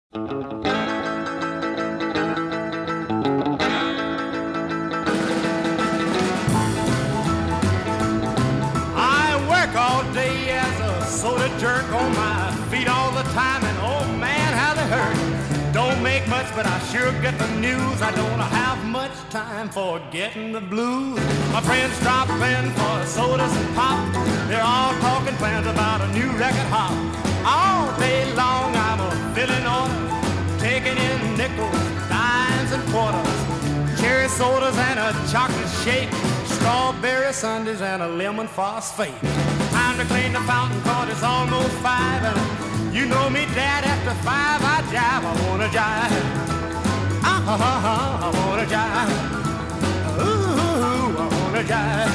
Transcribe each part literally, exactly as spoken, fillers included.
Soda jerk on my feet all the time, and oh man, how they hurt. Don't make much, but I sure get the news. I don't have much time for getting the blues. My friends drop in for sodas and pop. They're all talking plans about a new record hop. All day long I'm a filling orders, taking in nickels, dimes and quarters, cherry sodas and a chocolate shake, strawberry sundaes and a lemon phosphate. Time to clean the fountain, cause it's almost five, and you know me, Dad, after five I jive. I wanna jive, ah, ah, ah, I wanna jive, ooh, I wanna jive,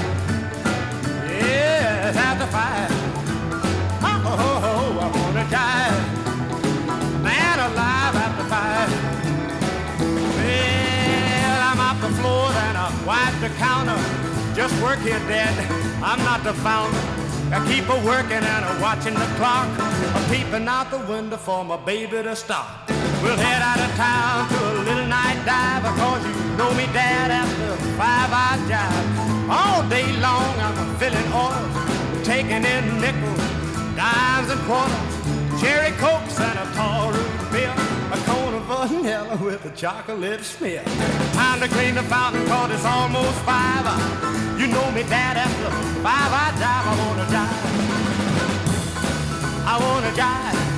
yes, after five, ah, oh, oh, oh, I wanna jive, man alive after five. Well, I'm off the floor and I wipe the counter, just work here, Dad, I'm not the founder. I keep a working and a watching the clock, a peeping out the window for my baby to stop. We'll head out of town to a little night dive, because you know me, Dad, after five I jive. All day long I'm filling orders, taking in nickels, dimes and quarters, cherry cokes and a tall root beer, a cone of vanilla with a chocolate smear. Time to clean the fountain, cause it's almost five. You know me, Dad, after five I jive. I wanna jive, I wanna jive,